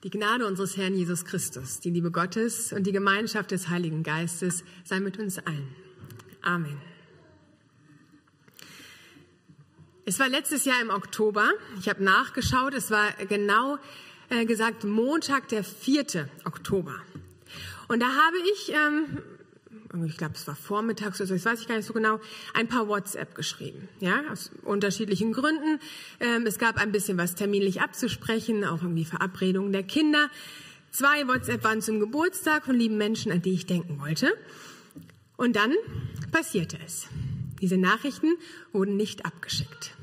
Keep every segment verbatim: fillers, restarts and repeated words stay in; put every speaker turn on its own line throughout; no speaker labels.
Die Gnade unseres Herrn Jesus Christus, die Liebe Gottes und die Gemeinschaft des Heiligen Geistes sei mit uns allen. Amen. Es war letztes Jahr im Oktober. Ich habe nachgeschaut. Es war genau äh, gesagt Montag, der vierte Oktober. Und da habe ich, ähm, ich glaube, es war vormittags oder so, das weiß ich gar nicht so genau, ein paar WhatsApp geschrieben. Ja, aus unterschiedlichen Gründen. Ähm, es gab ein bisschen was terminlich abzusprechen, auch irgendwie Verabredungen der Kinder. Zwei WhatsApp waren zum Geburtstag von lieben Menschen, an die ich denken wollte. Und dann passierte es. Diese Nachrichten wurden nicht abgeschickt.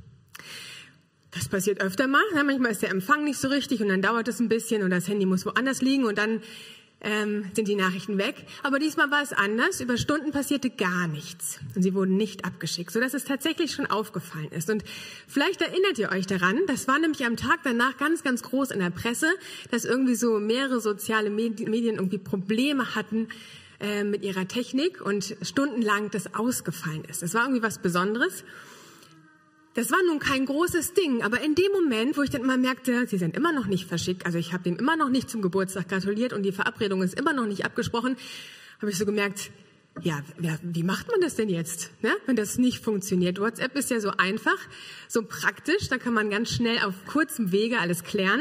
Das passiert öfter mal. Ja, manchmal ist der Empfang nicht so richtig und dann dauert es ein bisschen und das Handy muss woanders liegen und dann ähm, sind die Nachrichten weg. Aber diesmal war es anders. Über Stunden passierte gar nichts und sie wurden nicht abgeschickt, sodass es tatsächlich schon aufgefallen ist. Und vielleicht erinnert ihr euch daran, das war nämlich am Tag danach ganz, ganz groß in der Presse, dass irgendwie so mehrere soziale Medien irgendwie Probleme hatten mit ihrer Technik und stundenlang das ausgefallen ist. Das war irgendwie was Besonderes. Das war nun kein großes Ding, aber in dem Moment, wo ich dann immer merkte, sie sind immer noch nicht verschickt, also ich habe dem immer noch nicht zum Geburtstag gratuliert und die Verabredung ist immer noch nicht abgesprochen, habe ich so gemerkt, ja, wie macht man das denn jetzt, ne? Wenn das nicht funktioniert? WhatsApp ist ja so einfach, so praktisch, da kann man ganz schnell auf kurzem Wege alles klären.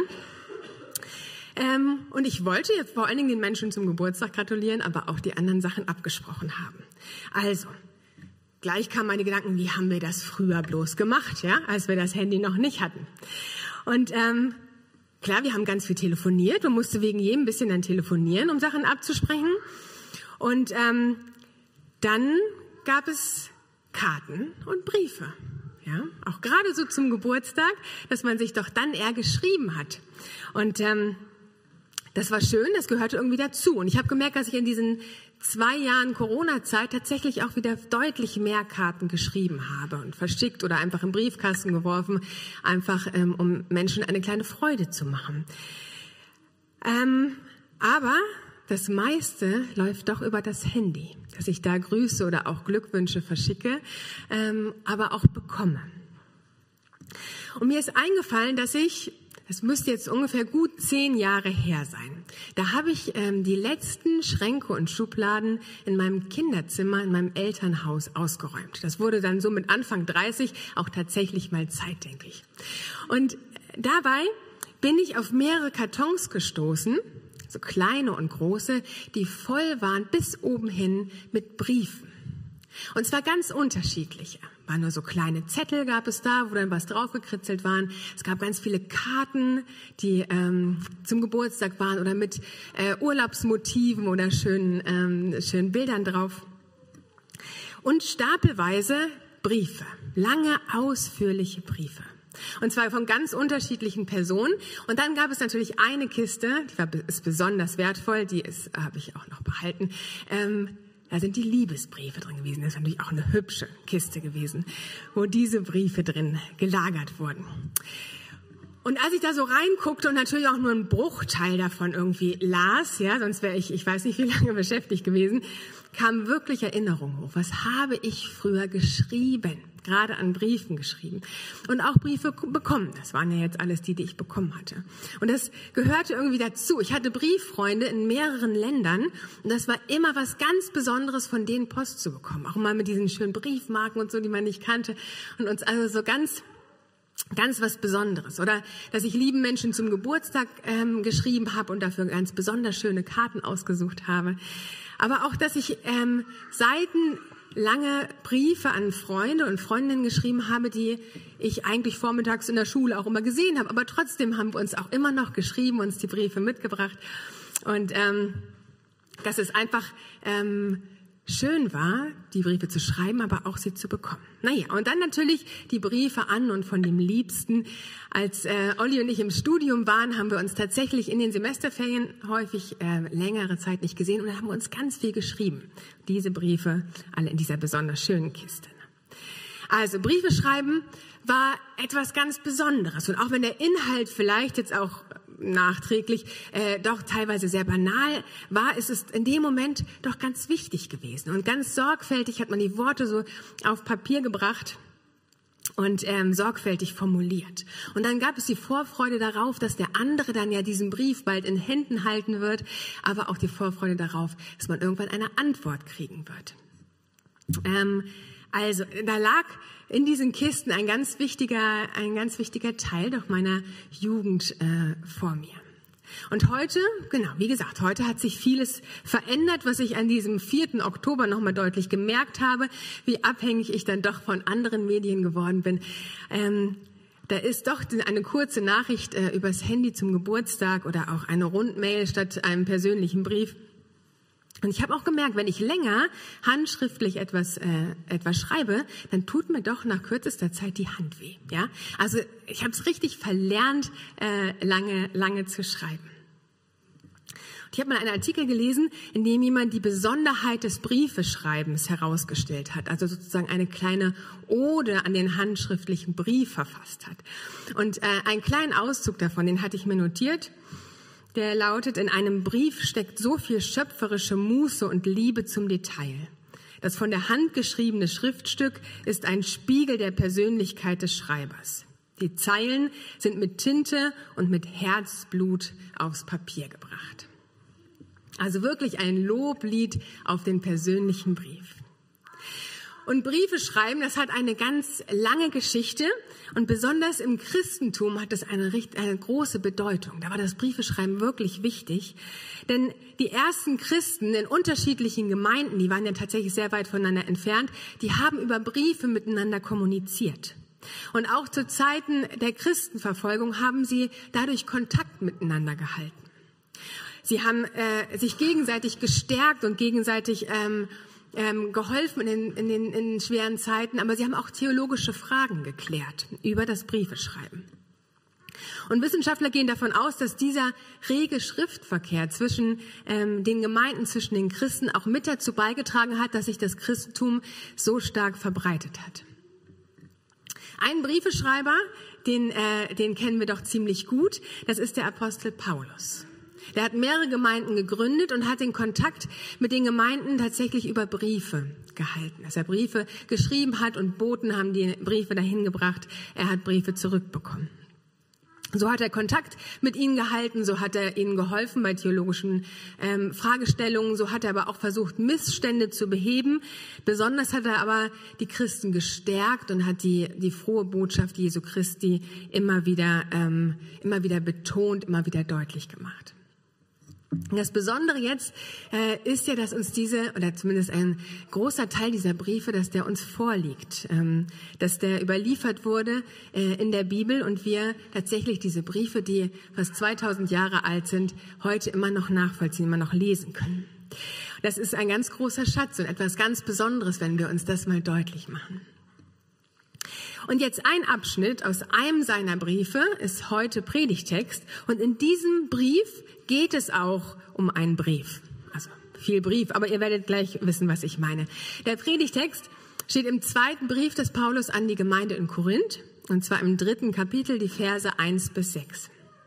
Ähm, und ich wollte jetzt vor allen Dingen den Menschen zum Geburtstag gratulieren, aber auch die anderen Sachen abgesprochen haben. Also, gleich kamen meine Gedanken, wie haben wir das früher bloß gemacht, ja, als wir das Handy noch nicht hatten. Und ähm, klar, wir haben ganz viel telefoniert. Man musste wegen jedem ein bisschen dann telefonieren, um Sachen abzusprechen. Und ähm, dann gab es Karten und Briefe. Ja, auch gerade so zum Geburtstag, dass man sich doch dann eher geschrieben hat. Und ähm, das war schön, das gehörte irgendwie dazu. Und ich habe gemerkt, dass ich in diesen zwei Jahren Corona-Zeit tatsächlich auch wieder deutlich mehr Karten geschrieben habe und verschickt oder einfach im Briefkasten geworfen, einfach ähm, um Menschen eine kleine Freude zu machen. Ähm, aber das meiste läuft doch über das Handy, dass ich da Grüße oder auch Glückwünsche verschicke, ähm, aber auch bekomme. Und mir ist eingefallen, dass ich, das müsste jetzt ungefähr gut zehn Jahre her sein, da habe ich ähm, die letzten Schränke und Schubladen in meinem Kinderzimmer, in meinem Elternhaus ausgeräumt. Das wurde dann so mit Anfang dreißig auch tatsächlich mal Zeit, denke ich. Und dabei bin ich auf mehrere Kartons gestoßen, so kleine und große, die voll waren bis oben hin mit Briefen. Und zwar ganz unterschiedliche. Waren nur so kleine Zettel gab es da, wo dann was draufgekritzelt waren. Es gab ganz viele Karten, die ähm, zum Geburtstag waren oder mit äh, Urlaubsmotiven oder schönen, ähm, schönen Bildern drauf. Und stapelweise Briefe, lange, ausführliche Briefe. Und zwar von ganz unterschiedlichen Personen. Und dann gab es natürlich eine Kiste, die war, ist besonders wertvoll, die ist habe ich auch noch behalten. Ähm, Da sind die Liebesbriefe drin gewesen. Das ist natürlich auch eine hübsche Kiste gewesen, wo diese Briefe drin gelagert wurden. Und als ich da so reinguckte und natürlich auch nur einen Bruchteil davon irgendwie las, ja, sonst wäre ich, ich weiß nicht wie lange beschäftigt gewesen, kam wirklich Erinnerung hoch. Was habe ich früher geschrieben? Gerade an Briefen geschrieben und auch Briefe bekommen. Das waren ja jetzt alles die, die ich bekommen hatte. Und das gehörte irgendwie dazu. Ich hatte Brieffreunde in mehreren Ländern und das war immer was ganz Besonderes, von denen Post zu bekommen. Auch mal mit diesen schönen Briefmarken und so, die man nicht kannte und uns also so ganz ganz was Besonderes. Oder dass ich lieben Menschen zum Geburtstag ähm, geschrieben habe und dafür ganz besonders schöne Karten ausgesucht habe. Aber auch, dass ich ähm, Seiten lange Briefe an Freunde und Freundinnen geschrieben habe, die ich eigentlich vormittags in der Schule auch immer gesehen habe. Aber trotzdem haben wir uns auch immer noch geschrieben, uns die Briefe mitgebracht. Und ähm, dass es einfach ähm, schön war, die Briefe zu schreiben, aber auch sie zu bekommen. Naja, und dann natürlich die Briefe an und von dem Liebsten. Als äh, Olli und ich im Studium waren, haben wir uns tatsächlich in den Semesterferien häufig äh, längere Zeit nicht gesehen und dann haben wir uns ganz viel geschrieben. Diese Briefe, alle in dieser besonders schönen Kiste. Also Briefe schreiben war etwas ganz Besonderes. Und auch wenn der Inhalt vielleicht jetzt auch nachträglich äh, doch teilweise sehr banal war, ist es in dem Moment doch ganz wichtig gewesen. Und ganz sorgfältig hat man die Worte so auf Papier gebracht und ähm, sorgfältig formuliert. Und dann gab es die Vorfreude darauf, dass der andere dann ja diesen Brief bald in Händen halten wird, aber auch die Vorfreude darauf, dass man irgendwann eine Antwort kriegen wird. Ähm, also, da lag in diesen Kisten ein ganz wichtiger, ein ganz wichtiger Teil doch meiner Jugend äh, vor mir. Und heute, genau, wie gesagt, heute hat sich vieles verändert, was ich an diesem vierten Oktober nochmal deutlich gemerkt habe, wie abhängig ich dann doch von anderen Medien geworden bin. Ähm, da ist doch eine kurze Nachricht äh, übers Handy zum Geburtstag oder auch eine Rundmail statt einem persönlichen Brief. Und ich habe auch gemerkt, wenn ich länger handschriftlich etwas äh, etwas schreibe, dann tut mir doch nach kürzester Zeit die Hand weh. Ja, also ich habe es richtig verlernt, äh, lange lange zu schreiben. Und ich habe mal einen Artikel gelesen, in dem jemand die Besonderheit des Briefeschreibens herausgestellt hat, also sozusagen eine kleine Ode an den handschriftlichen Brief verfasst hat. Und äh, einen kleinen Auszug davon, den hatte ich mir notiert. Der lautet, in einem Brief steckt so viel schöpferische Muße und Liebe zum Detail. Das von der Hand geschriebene Schriftstück ist ein Spiegel der Persönlichkeit des Schreibers. Die Zeilen sind mit Tinte und mit Herzblut aufs Papier gebracht. Also wirklich ein Loblied auf den persönlichen Brief. Und Briefe schreiben, das hat eine ganz lange Geschichte und besonders im Christentum hat es eine, eine große Bedeutung. Da war das Briefeschreiben wirklich wichtig, denn die ersten Christen in unterschiedlichen Gemeinden, die waren ja tatsächlich sehr weit voneinander entfernt, die haben über Briefe miteinander kommuniziert. Und auch zu Zeiten der Christenverfolgung haben sie dadurch Kontakt miteinander gehalten. Sie haben äh, sich gegenseitig gestärkt und gegenseitig ähm, Ähm, geholfen in den, in, den, in den schweren Zeiten, aber sie haben auch theologische Fragen geklärt über das Briefeschreiben. Und Wissenschaftler gehen davon aus, dass dieser rege Schriftverkehr zwischen ähm, den Gemeinden, zwischen den Christen auch mit dazu beigetragen hat, dass sich das Christentum so stark verbreitet hat. Ein Briefeschreiber, den, äh, den kennen wir doch ziemlich gut, das ist der Apostel Paulus. Der hat mehrere Gemeinden gegründet und hat den Kontakt mit den Gemeinden tatsächlich über Briefe gehalten. Dass er Briefe geschrieben hat und Boten haben die Briefe dahin gebracht. Er hat Briefe zurückbekommen. So hat er Kontakt mit ihnen gehalten, so hat er ihnen geholfen bei theologischen ähm, Fragestellungen, so hat er aber auch versucht, Missstände zu beheben. Besonders hat er aber die Christen gestärkt und hat die, die frohe Botschaft Jesu Christi immer wieder, ähm, immer wieder betont, immer wieder deutlich gemacht. Das Besondere jetzt äh, ist ja, dass uns diese, oder zumindest ein großer Teil dieser Briefe, dass der uns vorliegt, ähm, dass der überliefert wurde äh, in der Bibel und wir tatsächlich diese Briefe, die fast zweitausend Jahre alt sind, heute immer noch nachvollziehen, immer noch lesen können. Das ist ein ganz großer Schatz und etwas ganz Besonderes, wenn wir uns das mal deutlich machen. Und jetzt ein Abschnitt aus einem seiner Briefe ist heute Predigtext und in diesem Brief geht es auch um einen Brief. Also viel Brief, aber ihr werdet gleich wissen, was ich meine. Der Predigtext steht im zweiten Brief des Paulus an die Gemeinde in Korinth und zwar im dritten Kapitel, die Verse eins bis sechs.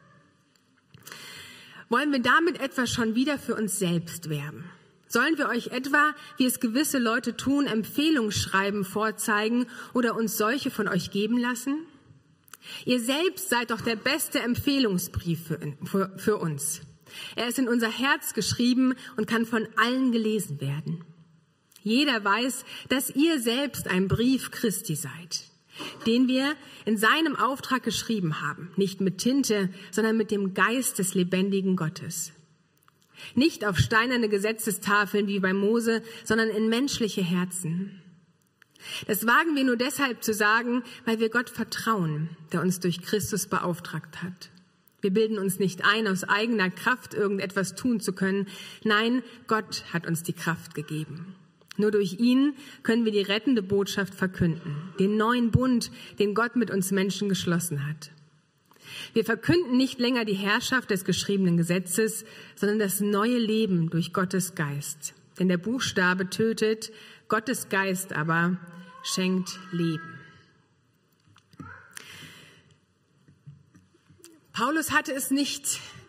Wollen wir damit etwa schon wieder für uns selbst werben? Sollen wir euch etwa, wie es gewisse Leute tun, Empfehlungsschreiben vorzeigen oder uns solche von euch geben lassen? Ihr selbst seid doch der beste Empfehlungsbrief für, für, für uns. Er ist in unser Herz geschrieben und kann von allen gelesen werden. Jeder weiß, dass ihr selbst ein Brief Christi seid, den wir in seinem Auftrag geschrieben haben, nicht mit Tinte, sondern mit dem Geist des lebendigen Gottes. Nicht auf steinerne Gesetzestafeln wie bei Mose, sondern in menschliche Herzen. Das wagen wir nur deshalb zu sagen, weil wir Gott vertrauen, der uns durch Christus beauftragt hat. Wir bilden uns nicht ein, aus eigener Kraft irgendetwas tun zu können. Nein, Gott hat uns die Kraft gegeben. Nur durch ihn können wir die rettende Botschaft verkünden, den neuen Bund, den Gott mit uns Menschen geschlossen hat. Wir verkünden nicht länger die Herrschaft des geschriebenen Gesetzes, sondern das neue Leben durch Gottes Geist. Denn der Buchstabe tötet, Gottes Geist aber schenkt Leben. Paulus hatte es nicht,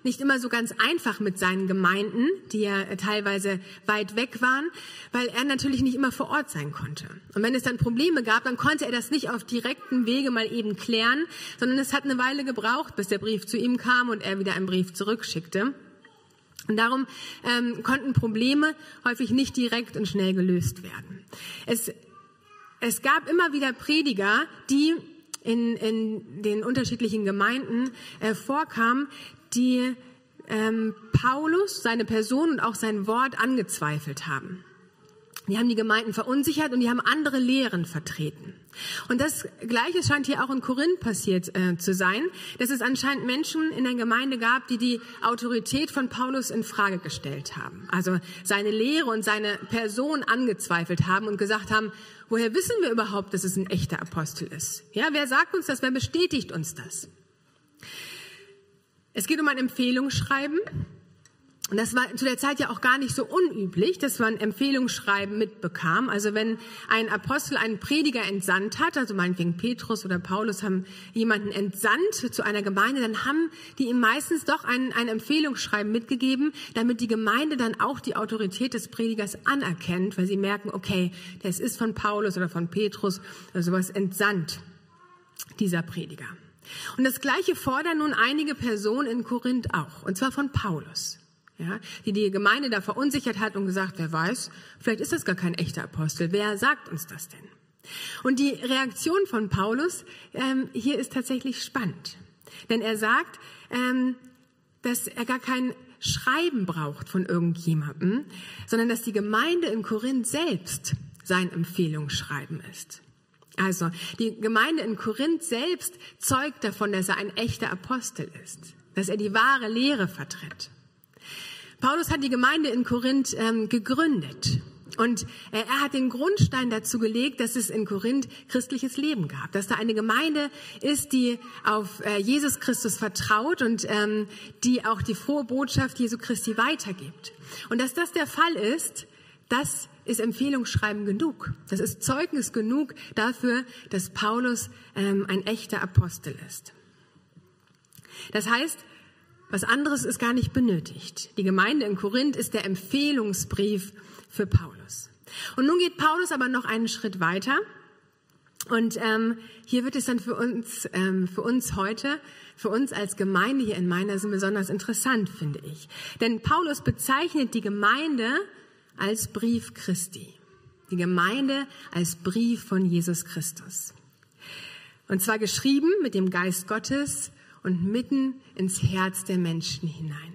nicht immer so ganz einfach mit seinen Gemeinden, die ja teilweise weit weg waren, weil er natürlich nicht immer vor Ort sein konnte. Und wenn es dann Probleme gab, dann konnte er das nicht auf direktem Wege mal eben klären, sondern es hat eine Weile gebraucht, bis der Brief zu ihm kam und er wieder einen Brief zurückschickte. Und darum ähm, konnten Probleme häufig nicht direkt und schnell gelöst werden. Es, es gab immer wieder Prediger, die in, in den unterschiedlichen Gemeinden äh, vorkamen, die ähm, Paulus, seine Person und auch sein Wort angezweifelt haben. Die haben die Gemeinden verunsichert und die haben andere Lehren vertreten. Und das Gleiche scheint hier auch in Korinth passiert äh, zu sein, dass es anscheinend Menschen in der Gemeinde gab, die die Autorität von Paulus in Frage gestellt haben. Also seine Lehre und seine Person angezweifelt haben und gesagt haben, woher wissen wir überhaupt, dass es ein echter Apostel ist? Ja, wer sagt uns das? Wer bestätigt uns das? Es geht um ein Empfehlungsschreiben. Und das war zu der Zeit ja auch gar nicht so unüblich, dass man Empfehlungsschreiben mitbekam. Also wenn ein Apostel einen Prediger entsandt hat, also meinetwegen Petrus oder Paulus haben jemanden entsandt zu einer Gemeinde, dann haben die ihm meistens doch ein, ein Empfehlungsschreiben mitgegeben, damit die Gemeinde dann auch die Autorität des Predigers anerkennt, weil sie merken, okay, das ist von Paulus oder von Petrus oder sowas entsandt, dieser Prediger. Und das Gleiche fordern nun einige Personen in Korinth auch, und zwar von Paulus. Ja, die die Gemeinde da verunsichert hat und gesagt, wer weiß, vielleicht ist das gar kein echter Apostel. Wer sagt uns das denn? Und die Reaktion von Paulus ähm, hier ist tatsächlich spannend. Denn er sagt, ähm, dass er gar kein Schreiben braucht von irgendjemandem, sondern dass die Gemeinde in Korinth selbst sein Empfehlungsschreiben ist. Also die Gemeinde in Korinth selbst zeugt davon, dass er ein echter Apostel ist, dass er die wahre Lehre vertritt. Paulus hat die Gemeinde in Korinth ähm, gegründet und äh, er hat den Grundstein dazu gelegt, dass es in Korinth christliches Leben gab, dass da eine Gemeinde ist, die auf äh, Jesus Christus vertraut und ähm, die auch die frohe Botschaft Jesu Christi weitergibt. Und dass das der Fall ist, das ist Empfehlungsschreiben genug. Das ist Zeugnis genug dafür, dass Paulus ähm, ein echter Apostel ist. Das heißt, was anderes ist gar nicht benötigt. Die Gemeinde in Korinth ist der Empfehlungsbrief für Paulus. Und nun geht Paulus aber noch einen Schritt weiter. Und ähm, hier wird es dann für uns, ähm, für uns heute, für uns als Gemeinde hier in Meinersen besonders interessant, finde ich. Denn Paulus bezeichnet die Gemeinde als Brief Christi. Die Gemeinde als Brief von Jesus Christus. Und zwar geschrieben mit dem Geist Gottes und mitten ins Herz der Menschen hinein.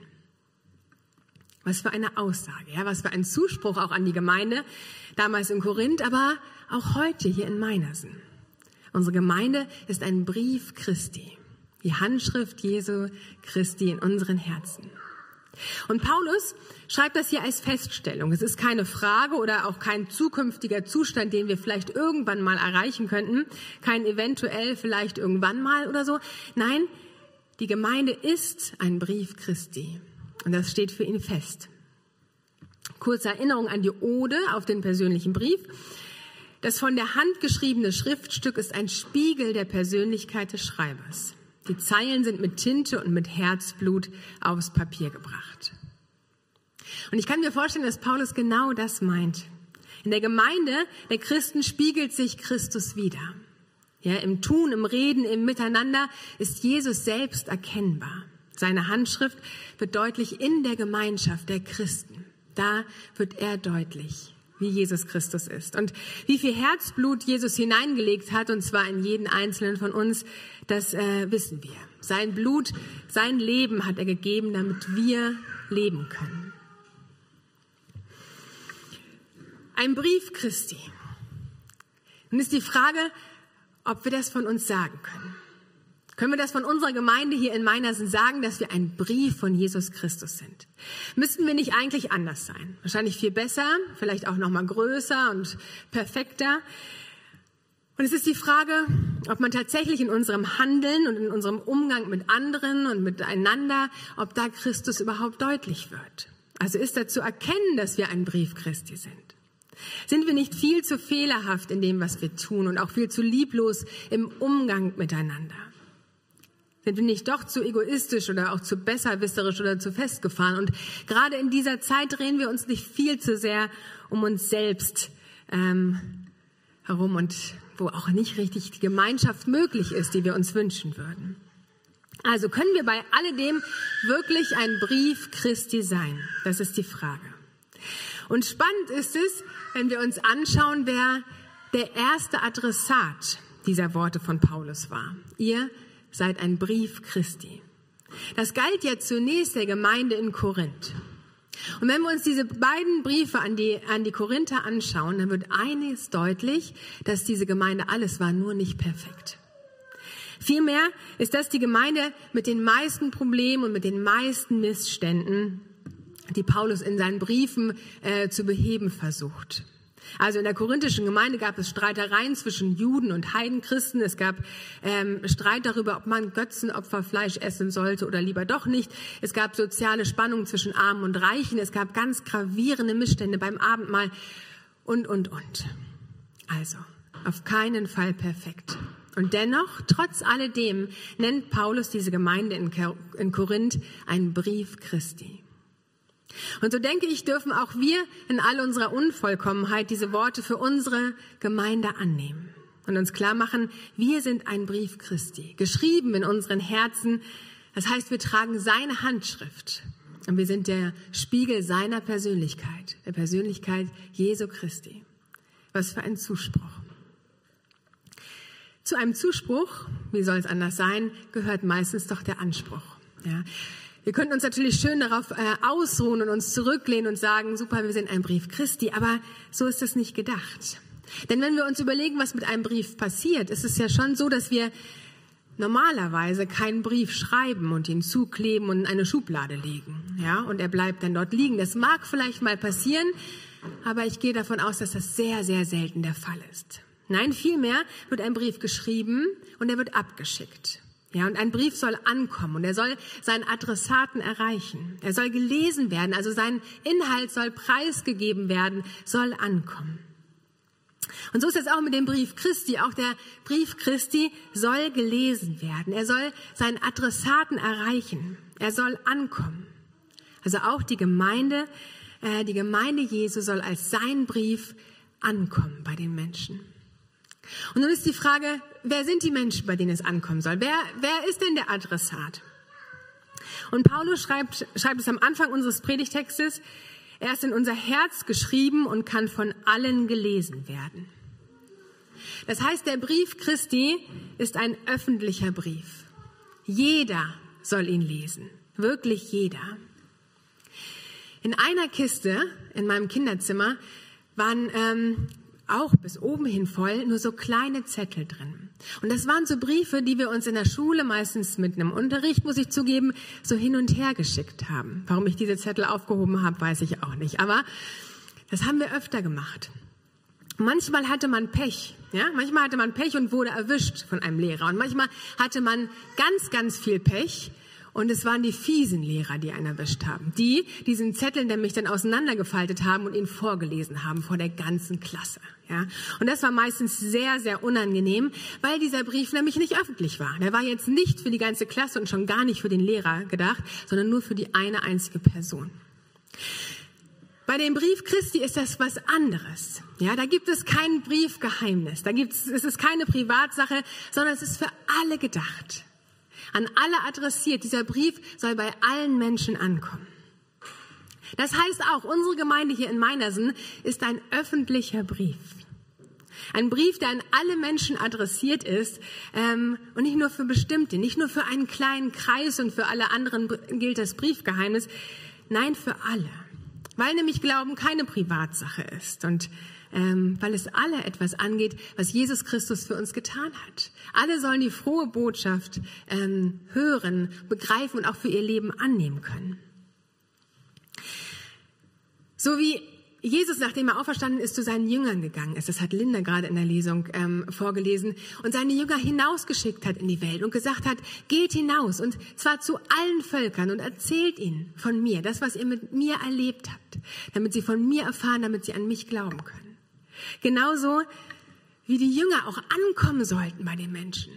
Was für eine Aussage, ja, was für ein Zuspruch auch an die Gemeinde, damals in Korinth, aber auch heute hier in Meinersen. Unsere Gemeinde ist ein Brief Christi, die Handschrift Jesu Christi in unseren Herzen. Und Paulus schreibt das hier als Feststellung. Es ist keine Frage oder auch kein zukünftiger Zustand, den wir vielleicht irgendwann mal erreichen könnten, kein eventuell vielleicht irgendwann mal oder so. Nein, die Gemeinde ist ein Brief Christi und das steht für ihn fest. Kurze Erinnerung an die Ode auf den persönlichen Brief. Das von der Hand geschriebene Schriftstück ist ein Spiegel der Persönlichkeit des Schreibers. Die Zeilen sind mit Tinte und mit Herzblut aufs Papier gebracht. Und ich kann mir vorstellen, dass Paulus genau das meint. In der Gemeinde der Christen spiegelt sich Christus wider. Ja, im Tun, im Reden, im Miteinander ist Jesus selbst erkennbar. Seine Handschrift wird deutlich in der Gemeinschaft der Christen. Da wird er deutlich, wie Jesus Christus ist. Und wie viel Herzblut Jesus hineingelegt hat, und zwar in jeden Einzelnen von uns, das äh, wissen wir. Sein Blut, sein Leben hat er gegeben, damit wir leben können. Ein Brief Christi. Nun ist die Frage, ob wir das von uns sagen können. Können wir das von unserer Gemeinde hier in Meinersen sagen, dass wir ein Brief von Jesus Christus sind? Müssten wir nicht eigentlich anders sein? Wahrscheinlich viel besser, vielleicht auch noch mal größer und perfekter. Und es ist die Frage, ob man tatsächlich in unserem Handeln und in unserem Umgang mit anderen und miteinander, ob da Christus überhaupt deutlich wird. Also ist da zu erkennen, dass wir ein Brief Christi sind. Sind wir nicht viel zu fehlerhaft in dem, was wir tun und auch viel zu lieblos im Umgang miteinander? Sind wir nicht doch zu egoistisch oder auch zu besserwisserisch oder zu festgefahren? Und gerade in dieser Zeit drehen wir uns nicht viel zu sehr um uns selbst ähm, herum und wo auch nicht richtig die Gemeinschaft möglich ist, die wir uns wünschen würden. Also können wir bei alledem wirklich ein Brief Christi sein? Das ist die Frage. Und spannend ist es, wenn wir uns anschauen, wer der erste Adressat dieser Worte von Paulus war. Ihr seid ein Brief Christi. Das galt ja zunächst der Gemeinde in Korinth. Und wenn wir uns diese beiden Briefe an die, an die Korinther anschauen, dann wird eines deutlich, dass diese Gemeinde alles war, nur nicht perfekt. Vielmehr ist das die Gemeinde mit den meisten Problemen und mit den meisten Missständen, die Paulus in seinen Briefen äh, zu beheben versucht. Also in der korinthischen Gemeinde gab es Streitereien zwischen Juden und Heidenchristen. Es gab ähm, Streit darüber, ob man Götzenopferfleisch essen sollte oder lieber doch nicht. Es gab soziale Spannungen zwischen Armen und Reichen. Es gab ganz gravierende Missstände beim Abendmahl und, und, und. Also auf keinen Fall perfekt. Und dennoch, trotz alledem, nennt Paulus diese Gemeinde in, in Korinth einen Brief Christi. Und so denke ich, dürfen auch wir in all unserer Unvollkommenheit diese Worte für unsere Gemeinde annehmen und uns klar machen, wir sind ein Brief Christi, geschrieben in unseren Herzen. Das heißt, wir tragen seine Handschrift und wir sind der Spiegel seiner Persönlichkeit, der Persönlichkeit Jesu Christi. Was für ein Zuspruch. Zu einem Zuspruch, wie soll es anders sein, gehört meistens doch der Anspruch. Ja. Wir könnten uns natürlich schön darauf äh, ausruhen und uns zurücklehnen und sagen, super, wir sind ein Brief Christi, aber so ist es nicht gedacht. Denn wenn wir uns überlegen, was mit einem Brief passiert, ist es ja schon so, dass wir normalerweise keinen Brief schreiben und ihn zukleben und in eine Schublade legen. Ja, und er bleibt dann dort liegen. Das mag vielleicht mal passieren, aber ich gehe davon aus, dass das sehr, sehr selten der Fall ist. Nein, vielmehr wird ein Brief geschrieben und er wird abgeschickt. Ja, und ein Brief soll ankommen und er soll seinen Adressaten erreichen. Er soll gelesen werden, also sein Inhalt soll preisgegeben werden, soll ankommen. Und so ist es auch mit dem Brief Christi. Auch der Brief Christi soll gelesen werden. Er soll seinen Adressaten erreichen. Er soll ankommen. Also auch die Gemeinde, äh, die Gemeinde Jesu soll als sein Brief ankommen bei den Menschen. Und nun ist die Frage, wer sind die Menschen, bei denen es ankommen soll? Wer, wer ist denn der Adressat? Und Paulus schreibt, schreibt es am Anfang unseres Predigtextes, er ist in unser Herz geschrieben und kann von allen gelesen werden. Das heißt, der Brief Christi ist ein öffentlicher Brief. Jeder soll ihn lesen, wirklich jeder. In einer Kiste in meinem Kinderzimmer waren ähm, auch bis oben hin voll, nur so kleine Zettel drin. Und das waren so Briefe, die wir uns in der Schule, meistens mit einem Unterricht, muss ich zugeben, so hin und her geschickt haben. Warum ich diese Zettel aufgehoben habe, weiß ich auch nicht. Aber das haben wir öfter gemacht. Manchmal hatte man Pech. Ja? Manchmal hatte man Pech und wurde erwischt von einem Lehrer. Und manchmal hatte man ganz, ganz viel Pech. Und es waren die fiesen Lehrer, die einen erwischt haben. Die diesen Zettel nämlich dann auseinandergefaltet haben und ihn vorgelesen haben vor der ganzen Klasse. Ja? Und das war meistens sehr, sehr unangenehm, weil dieser Brief nämlich nicht öffentlich war. Der war jetzt nicht für die ganze Klasse und schon gar nicht für den Lehrer gedacht, sondern nur für die eine einzige Person. Bei dem Brief Christi ist das was anderes. Ja, da gibt es kein Briefgeheimnis. Da gibt es, es ist keine Privatsache, sondern es ist für alle gedacht. An alle adressiert. Dieser Brief soll bei allen Menschen ankommen. Das heißt auch, unsere Gemeinde hier in Meinersen ist ein öffentlicher Brief. Ein Brief, der an alle Menschen adressiert ist ähm, und nicht nur für bestimmte, nicht nur für einen kleinen Kreis und für alle anderen gilt das Briefgeheimnis. Nein, für alle. Weil nämlich Glauben keine Privatsache ist und ähm, weil es alle etwas angeht, was Jesus Christus für uns getan hat. Alle sollen die frohe Botschaft ähm, hören, begreifen und auch für ihr Leben annehmen können. So wie Jesus, nachdem er auferstanden ist, zu seinen Jüngern gegangen ist, das hat Linda gerade in der Lesung ähm, vorgelesen, und seine Jünger hinausgeschickt hat in die Welt und gesagt hat, geht hinaus und zwar zu allen Völkern und erzählt ihnen von mir, das, was ihr mit mir erlebt habt, damit sie von mir erfahren, damit sie an mich glauben können. Genauso wie die Jünger auch ankommen sollten bei den Menschen,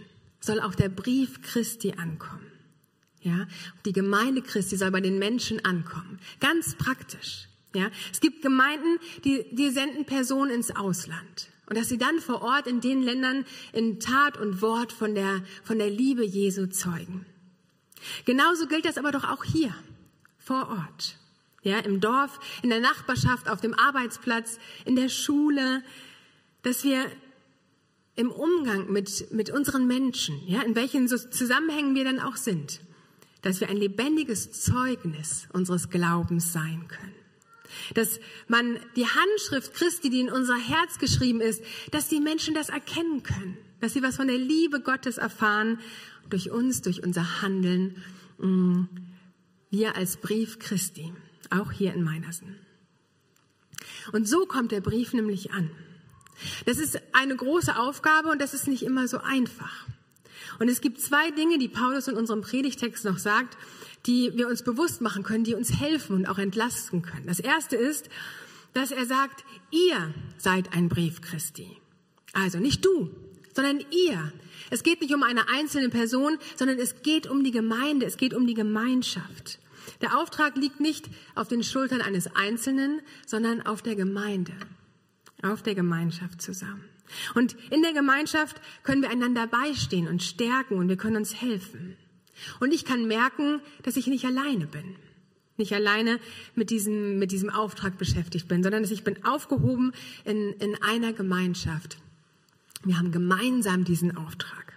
soll auch der Brief Christi ankommen. Ja, die Gemeinde Christi soll bei den Menschen ankommen. Ganz praktisch. Ja, es gibt Gemeinden, die, die senden Personen ins Ausland. Und dass sie dann vor Ort in den Ländern in Tat und Wort von der, von der Liebe Jesu zeugen. Genauso gilt das aber doch auch hier, vor Ort. Ja, im Dorf, in der Nachbarschaft, auf dem Arbeitsplatz, in der Schule, dass wir im Umgang mit, mit unseren Menschen, ja, in welchen Zusammenhängen wir dann auch sind, dass wir ein lebendiges Zeugnis unseres Glaubens sein können. Dass man die Handschrift Christi, die in unser Herz geschrieben ist, dass die Menschen das erkennen können, dass sie was von der Liebe Gottes erfahren, durch uns, durch unser Handeln, wir als Brief Christi, auch hier in Meinersen. Und so kommt der Brief nämlich an. Das ist eine große Aufgabe und das ist nicht immer so einfach. Und es gibt zwei Dinge, die Paulus in unserem Predigtext noch sagt, die wir uns bewusst machen können, die uns helfen und auch entlasten können. Das erste ist, dass er sagt, ihr seid ein Brief Christi. Also nicht du, sondern ihr. Es geht nicht um eine einzelne Person, sondern es geht um die Gemeinde, es geht um die Gemeinschaft. Der Auftrag liegt nicht auf den Schultern eines Einzelnen, sondern auf der Gemeinde, auf der Gemeinschaft zusammen. Und in der Gemeinschaft können wir einander beistehen und stärken und wir können uns helfen. Und ich kann merken, dass ich nicht alleine bin. Nicht alleine mit diesem, mit diesem Auftrag beschäftigt bin, sondern dass ich bin aufgehoben in, in einer Gemeinschaft. Wir haben gemeinsam diesen Auftrag.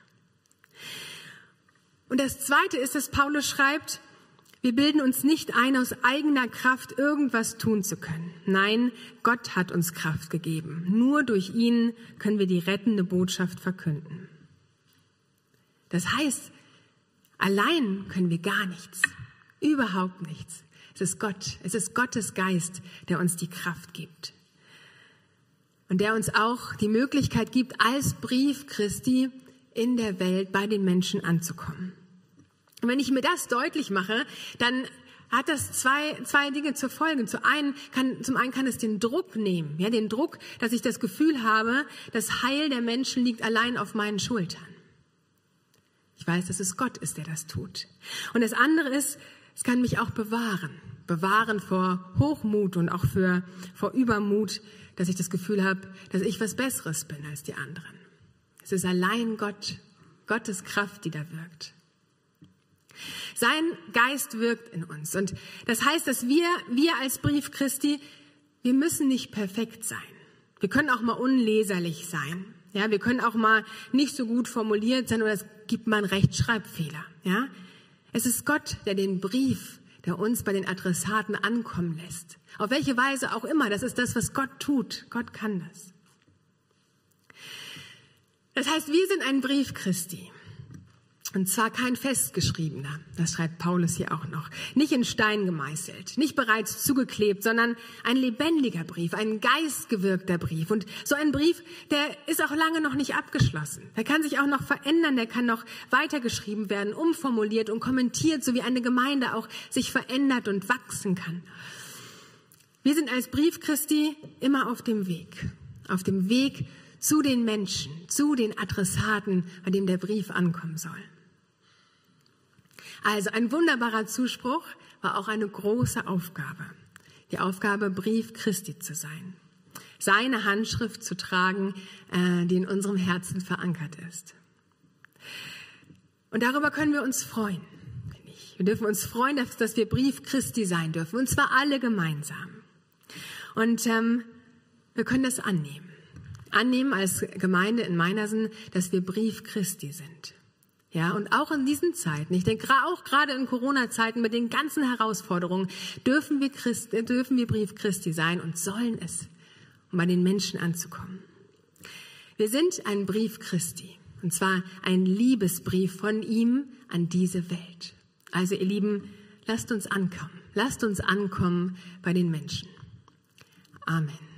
Und das Zweite ist, dass Paulus schreibt, wir bilden uns nicht ein, aus eigener Kraft irgendwas tun zu können. Nein, Gott hat uns Kraft gegeben. Nur durch ihn können wir die rettende Botschaft verkünden. Das heißt, allein können wir gar nichts, überhaupt nichts. Es ist Gott, es ist Gottes Geist, der uns die Kraft gibt. Und der uns auch die Möglichkeit gibt, als Brief Christi in der Welt bei den Menschen anzukommen. Und wenn ich mir das deutlich mache, dann hat das zwei, zwei Dinge zur Folge. Zum einen kann, zum einen kann es den Druck nehmen, ja, den Druck, dass ich das Gefühl habe, das Heil der Menschen liegt allein auf meinen Schultern. Ich weiß, dass es Gott ist, der das tut. Und das andere ist, es kann mich auch bewahren. Bewahren vor Hochmut und auch für, vor Übermut, dass ich das Gefühl habe, dass ich was Besseres bin als die anderen. Es ist allein Gott, Gottes Kraft, die da wirkt. Sein Geist wirkt in uns. Und das heißt, dass wir, wir als Brief Christi, wir müssen nicht perfekt sein. Wir können auch mal unleserlich sein. Ja, wir können auch mal nicht so gut formuliert sein oder es gibt mal einen Rechtschreibfehler. Ja, es ist Gott, der den Brief, der uns bei den Adressaten ankommen lässt. Auf welche Weise auch immer. Das ist das, was Gott tut. Gott kann das. Das heißt, wir sind ein Brief Christi. Und zwar kein festgeschriebener, das schreibt Paulus hier auch noch. Nicht in Stein gemeißelt, nicht bereits zugeklebt, sondern ein lebendiger Brief, ein geistgewirkter Brief. Und so ein Brief, der ist auch lange noch nicht abgeschlossen. Der kann sich auch noch verändern, der kann noch weitergeschrieben werden, umformuliert und kommentiert, so wie eine Gemeinde auch sich verändert und wachsen kann. Wir sind als Brief Christi immer auf dem Weg, auf dem Weg zu den Menschen, zu den Adressaten, bei dem der Brief ankommen soll. Also ein wunderbarer Zuspruch war auch eine große Aufgabe. Die Aufgabe, Brief Christi zu sein. Seine Handschrift zu tragen, äh, die in unserem Herzen verankert ist. Und darüber können wir uns freuen. Wir dürfen uns freuen, dass, dass wir Brief Christi sein dürfen. Und zwar alle gemeinsam. Und ähm, wir können das annehmen. Annehmen als Gemeinde in Meinersen, dass wir Brief Christi sind. Ja, und auch in diesen Zeiten, ich denke auch gerade in Corona-Zeiten mit den ganzen Herausforderungen, dürfen wir, Christ, dürfen wir Brief Christi sein und sollen es, um bei den Menschen anzukommen. Wir sind ein Brief Christi, und zwar ein Liebesbrief von ihm an diese Welt. Also ihr Lieben, lasst uns ankommen, lasst uns ankommen bei den Menschen. Amen.